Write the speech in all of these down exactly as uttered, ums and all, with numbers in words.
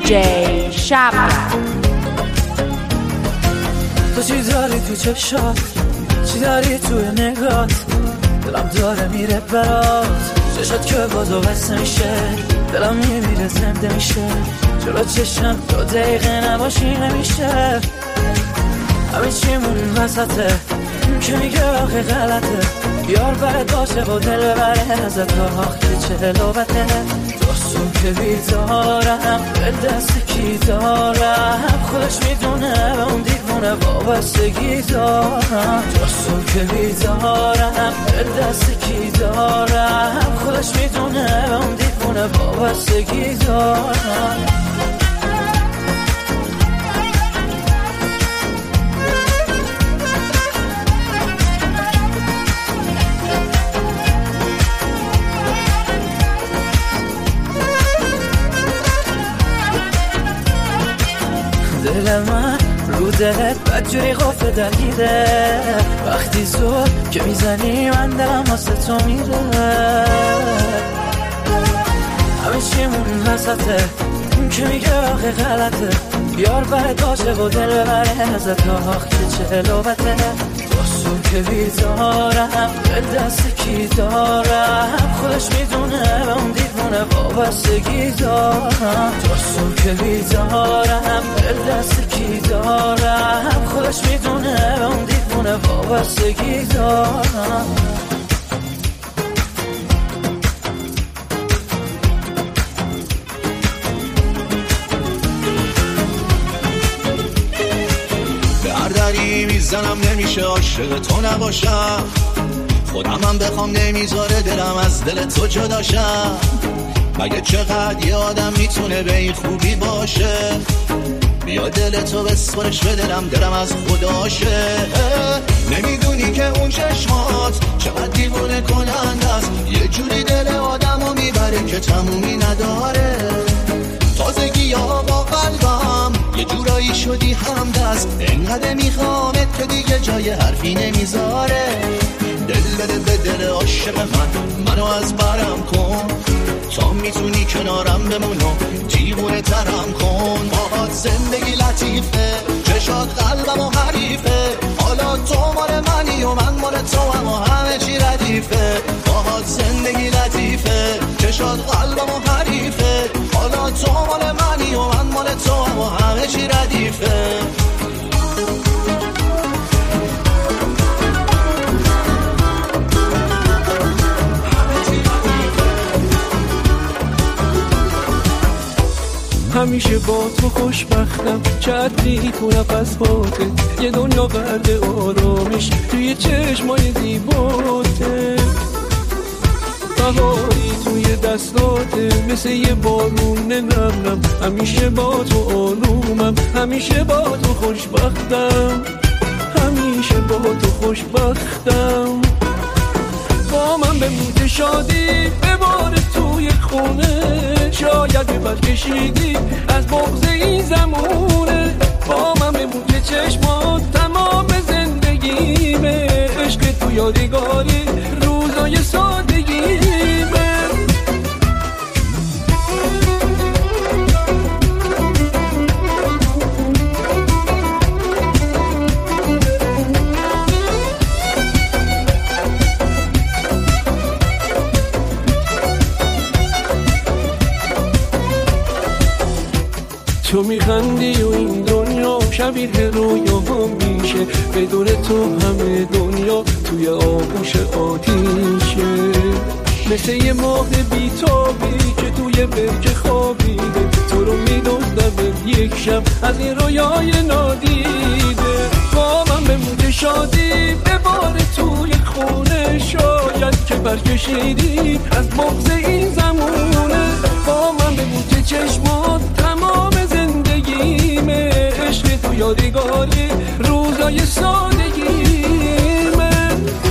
جی شب تو چی داری تو چشات، چی داری توی نگات، دلم داره میره برات، چشات که بازو بس نمیشه، دلم میمیره زنده میشه، جلو چشم دو دقیقه نباشی نمیشه، همه چیمون وسطه که میگه آخه غلطه، یار برد باشه و دل ببره ازت آخ که چه لوبته، دستون که بیدارم به دست کی دارم، خودش میدونه به اون دیوونه وابستگی دارم، دستون که بیدارم به دست کی دارم، خودش میدونه به اون دیوونه وابستگی دارم. دل من رو دلت بدجوری غفله درگیره، وقتی زور که میزنی من دلم واسه تو میره، همه چیمون وسطه که میگه آخه غلطه، یار برد باشه و دل ببره ازت آخ که چه لوبته، دستون که بیدارم به دست کی دارم، خودش میدونه به اون دیوونه وابستگی دارم، دستون که بیدارم به دست کی دارم، خودش میدونه به اون دیوونه وابستگی دارم. دری میزنم نمیشه عاشق تو نباشم، خودم هم بخوام نمیذاره دلم از دل تو جداشم، مگه چقدر یه آدم میتونه به این خوبی باشه، بیا دل تو بسپرش به دلم دلم از خداشه، نمیدونی که اون چشمات چقدر دیوونه کننده است، یه جوری دل آدمو میبره که تمومی نداره، تازگی ها با قلبم یه جورایی شدی همدست، انقدر میخوامت که دیگه جای حرفی نمیذاره، دل بده به دل عاشق من منو از برم کن، تا میتونی کنارم بمون و دیوونه ترم کن، باهات زندگی لطیفه چشات قلبم و حریفه، حالا تو مال منی و من مال تو هم و همه چی ردیفه، باهات زندگی لطیفه چشات قلبم و حریفه، حالا تو مال منی و من مال تو هم و همه چی ردیفه. همیشه با تو خوشبختم، چتری تو نفس باته، یه دنیا برد آرامش توی چشمای زیباته، بهاری توی دستاته مثل یه بارون نرمم، همیشه با تو آرومم، همیشه با تو خوشبختم، همیشه با تو خوشبختم، با من به موت شادی ببار توی خونه، شاید ببر کشیدی از بغض این زمونه، با من به موت چشمات تمام زندگیمه، عشق تو یادگاری روزای سادگیمه. تو میخندی و این دنیا شبیه رویا میشه، بدون تو همه دنیا توی آغوش آتیشه، مثل یه ماه بیتابی که توی برج خوابیده، تو رو میدوزدم یک شب از این رویای نادیده، با من به موت شادی ببار توی خونه، شاید که برکشیدی از بغض این زمونه، با من به موت چشمات تمام زندگیمه، عشق تو یادگاری روزای سادگیمه.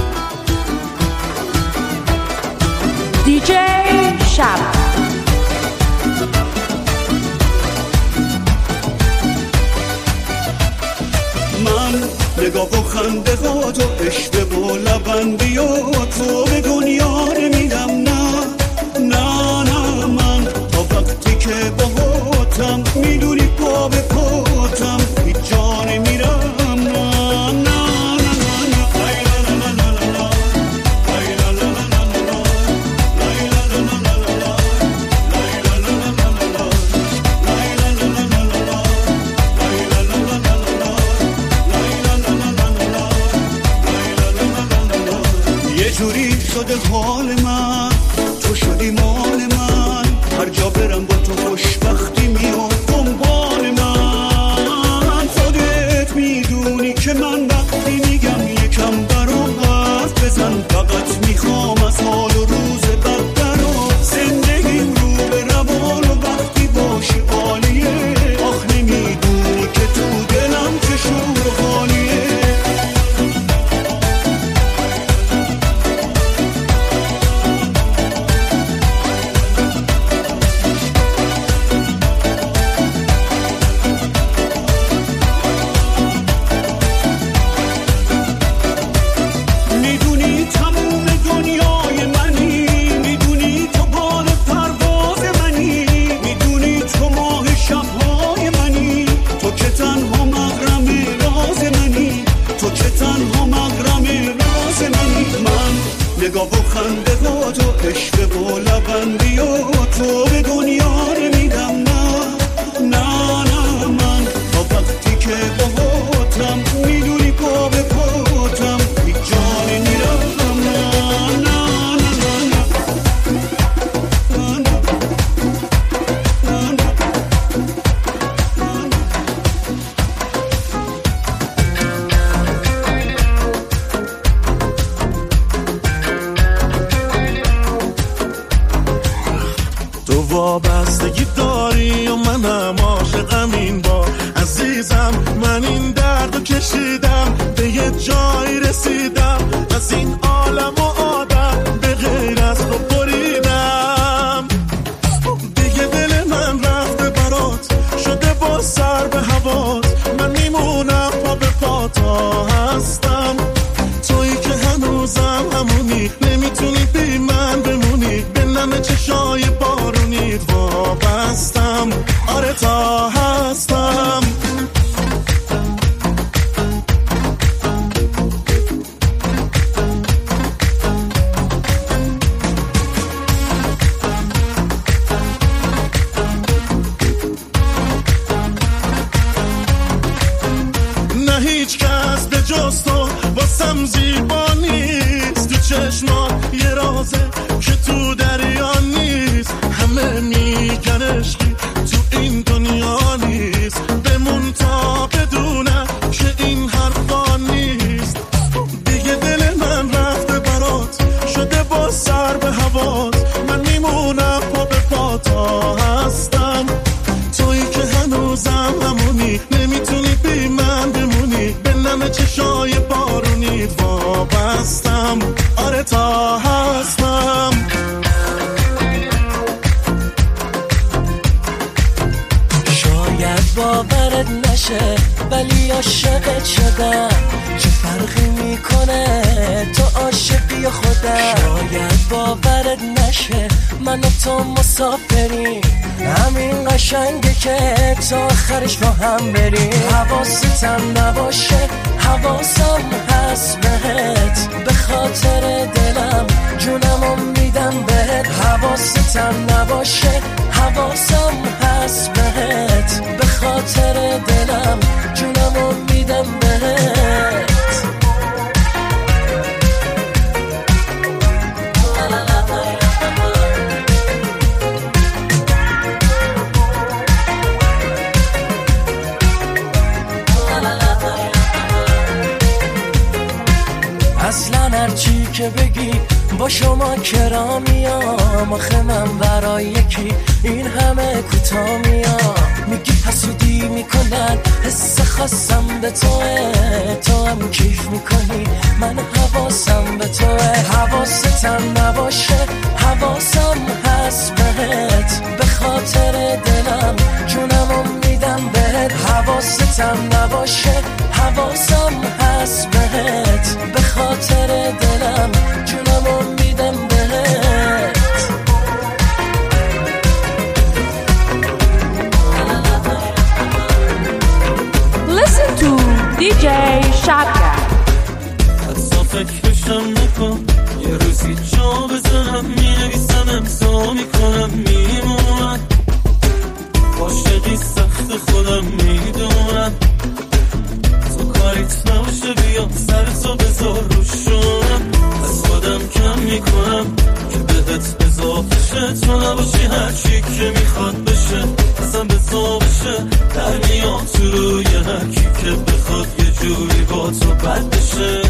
دی جی شب من نگاه و خنده ها تو عشق و لبندی و تو به دنیا نمیدم، نه نه نه من تا وقتی که با هاتم می و لبندی و تو به دنیا نمیدم. نه نه نه من تا وقتی که باهاتم میدونی پا به پاتم هیچ جا نمیرم. نه نه وابستگی داری و منم عاشقم این بار عزیزم. من این دردو کشیدم به یه جایی رسیدم از این عالم و آدم به غیر از تو بریدم. دیگه دل من رفته برات شده با سر به هوات. من میمونم پا به پا تا هستم تویی که هنوزم همونی نمیتونی بی من بمونی به نم چشای بارونیت وابستم. آره تا هستم نه هیچ کس به جز تو واسم زیبا نیست. تو چشمات یه رازه که تو دریا نیست. همه میگن عشقی تو این دنیا نیست. بمون تا بدونم که این حرفا نیست. دیگه دل من رفته برات شده با سر به هوات. من میمونم پا به پا تا هستم تویی که هنوزم همونی نمیتونی بی من بمونی به نم چشای بارونیت وابستم. آره تا هستم شاید باورت نشه ولی عاشقت شدم. چه فرقی میکنه تو عاشقی خودم. شاید باورت نشه من و تو مسافریم همین قشنگه که تا آخرش با هم بریم. حواستم نباشه حواسم هست بهت به خاطر دلم جونمو میدم بهت. حواستم نباشه حواسم هست بهت به خاطر دلم جونمو میدم بهت. اصلا هرچی که بگی با شما کرامیام. آخه من برای یکی این همه کوتاه میام. میگی حسودی میکنن حس خاصم به توه. تو هم کیف میکنی من حواسم به توه. حواستم نباشه حواسم هست بهت به خاطر دلم جونمو میدم بهت. حواستم نباشه حواسم هست بهت به خاطر دلم جونمو میدم بهت. Listen to دی جی شبکه. حتی فکرشم نکن یه روزی جا بزنم مینویسم امضا میکنم میمونم. عاشقی سخت خودم میدونم تو کاریت نباشه بیام سر تو بذار روشونم. از خودم کم میکنم که بهت اضافه شه. تو نباشی هرچی که میخواد بشه اصلا بزا بشه در میام تو روی هرکی که بخواد یه جوری با تو بد بشه.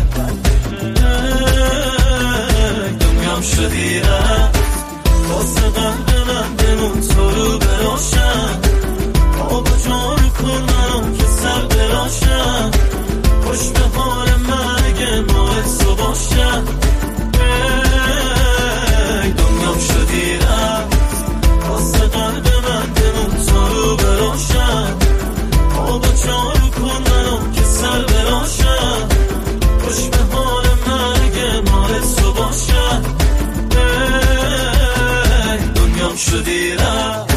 دنیام شدی رفت واسه قلب من بمون تو رو براشم. آبا جارو کن منو که سر براشم. خوش به حال من اگه ماه تو باشم. دنیام شدی رفت واسه قلب من بمون تو رو براشم. آبا جارو کن منو که سر براشم. خوش به حال من اگه ماه تو باشم. دنیام شدی رفت.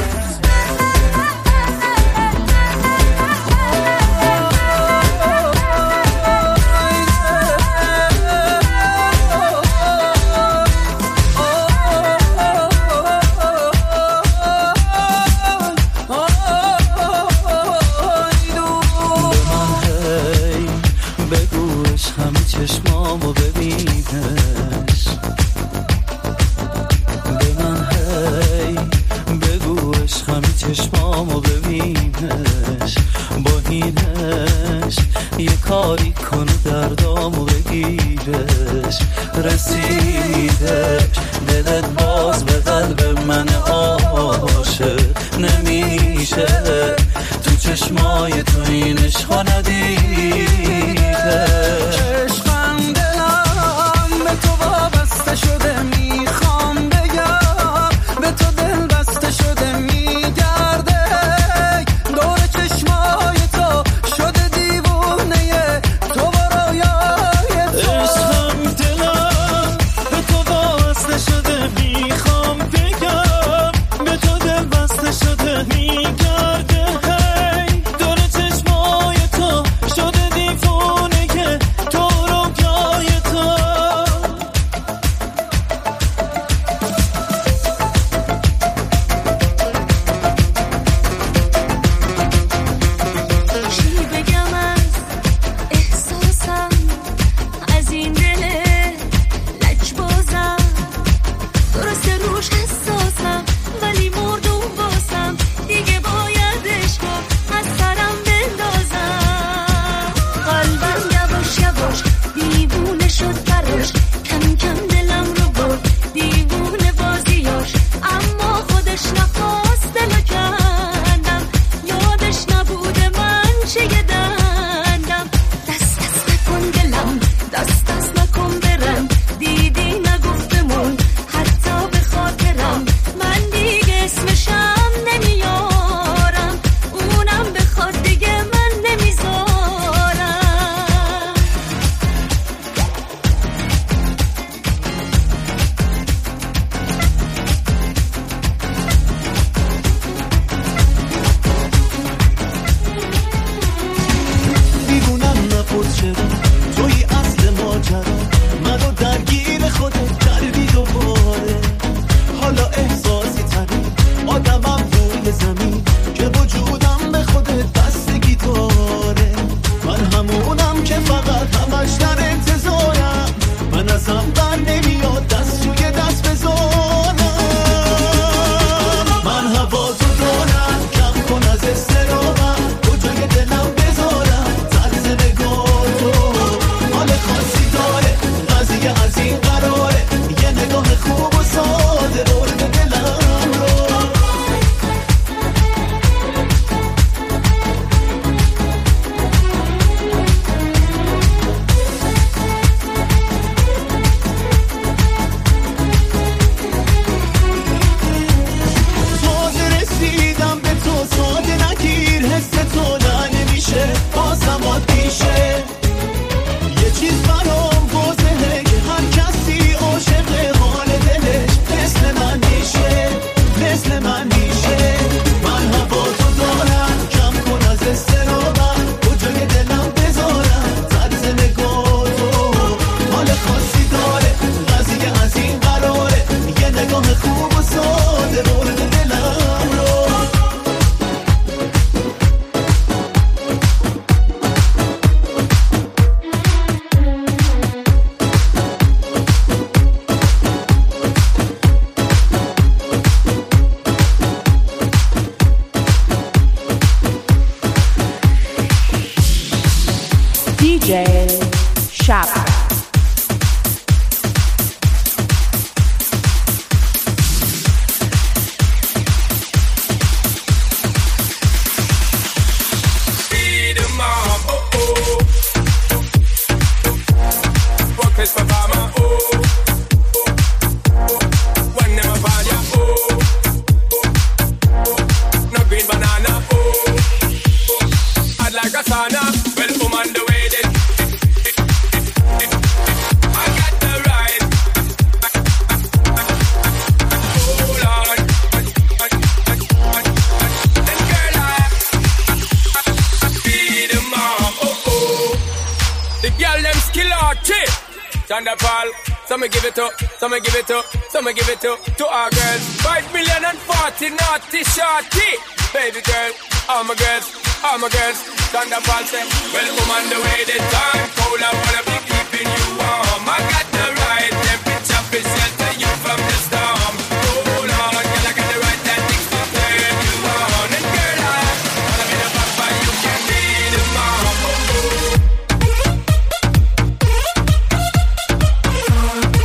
رسیده دلت باز به قلب من عاشق نمیشه تو چشمای تو این عشقا ندیده عشقم دلم به تو وابسته شده میخوام بگم به تو دل بسته شده میگرده دور چشمای تو شده دیوونه تو با رویای تو عشقم دلم به تو وابسته شده میخوام بگم به تو دل بسته شده میگرده دور چشمای تو شده دیوونه که تو رویای تو چی بگم از احساسم از این دل لجبازم درسته روش حساسم ولی مردم باسم دیگه باید عشقا از سرم بندازم قلبم یواش یواش دیوونه شد براش کم کم دلم رو برد دیوونه بازیاش اما خودش نخواست دلو کندم یادش نبوده من چه دندم دست دست نکن دلم دست دست نکن برم دیدی نگفتمون حتی به خاطرم من دیگه اسمشم نمیارم اونم بخواد دیگه من نمیذارم دیوونم نپرس چرا توی اصل ماجرا منو درگیر خودت کردی دوباره حالا احساسی ترین آدمم روی زمین که وجودم به خودت بستگی داره من همونم که فقط همش در انتظارم من ازم بر نمیاد دست روی دست بذارم من هوا تو دارم کم کن از استرامم کجای دلم بذارم طرز نگاه تو حال خاصی داره قضیه از این قراره یه نگاه خوب و ساده برده دلم رو تازه رسیدم به تو ساده نگیر حس تو نه نمیشه بازم عادیشه یه چیز برام واضحه که هر کسی عاشق حال دلش مثل من میشه مثل من میشه من هوا تو دارم کم کن از استرامم کجای دلم بذارم طرز نگاه تو حال خاصی داره قضیه از این قراره یه نگاه خوب و ساده برده دلم رو دی جی Shaka. Thunderfall, some give it up, some give it up, some give it up to our girls. Five million and forty naughty shorty, baby girl, all my girls, all my girls. Thunderfall say, welcome on the way this time. Cold, I wanna be keeping you warm. I got the right temperature to shelter you from the storm. Hold on, girl, I got the right tactics to turn you on. And girl, I wanna be the papa, you can be the mom. Oh, oh.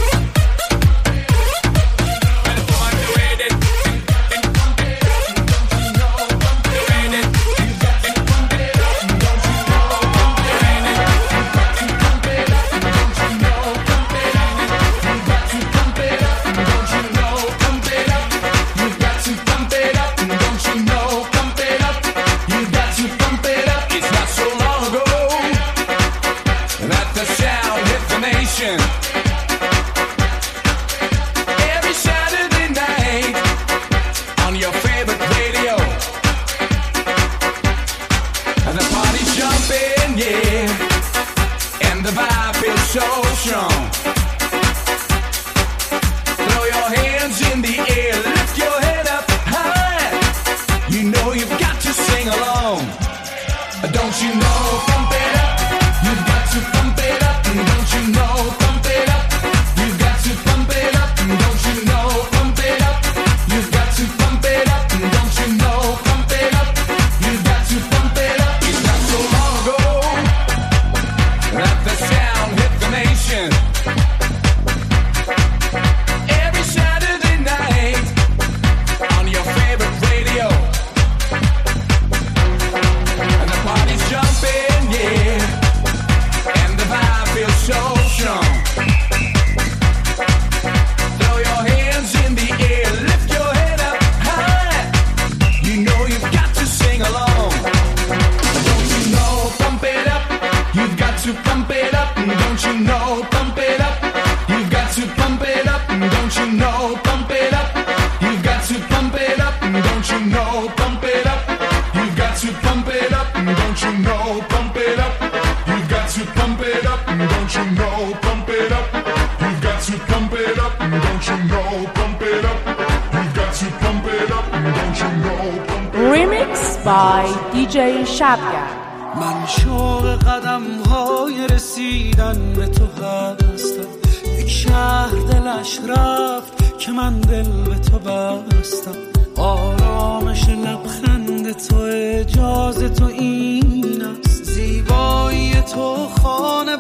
Remix by دی جی شبگر. من شوق قدم های رسیدن به تو هستم، یک شهر دلش رفت که من دل به تو بستم. آرامش لبخند تو اجازه تو این است، زیبایی تو خانه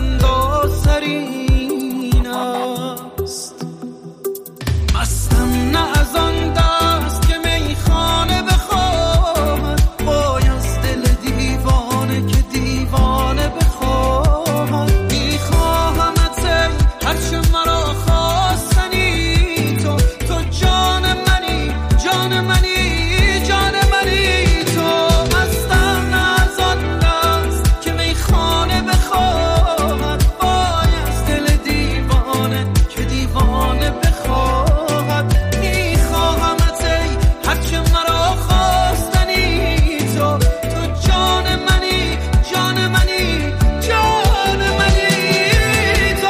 براندازترین است. مستم نه از آن دست که میخانه بخواهد، باید دل دیوانه که دیوانه بخواهد. میخواهمت ای هرچه مرا خواستنی، تو تو جان منی جان منی جان منی. تو مستم نه از آن دست که میخانه بخواهد، باید دل دیوانه که دیوانه بخواهد. میخواهمت ای هرچه مرا خواستنی، تو تو جان منی جان منی جان منی. تو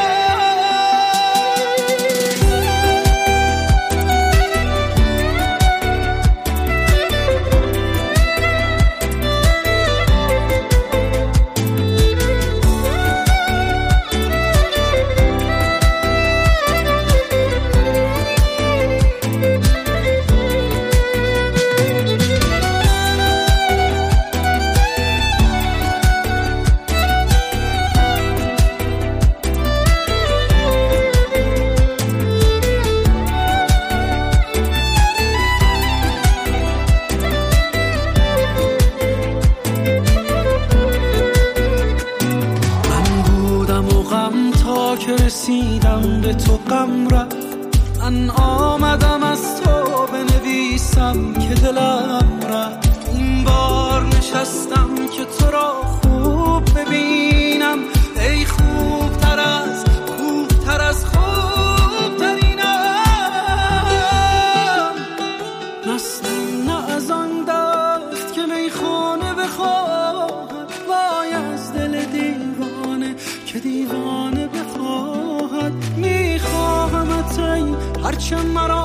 که رسیدم به تو غم رفت. من آمدم از تو بنویسم که دلم رفت. این بار نشستم که تو را خوب ببینم، ای خوب تر از خوب تر از خوب ترینم. مستم نه از آن دست که میخانه بخواهد، وای از دل دیوانه که دیوانه بخواهد. میخواهمت ای هرچه مرا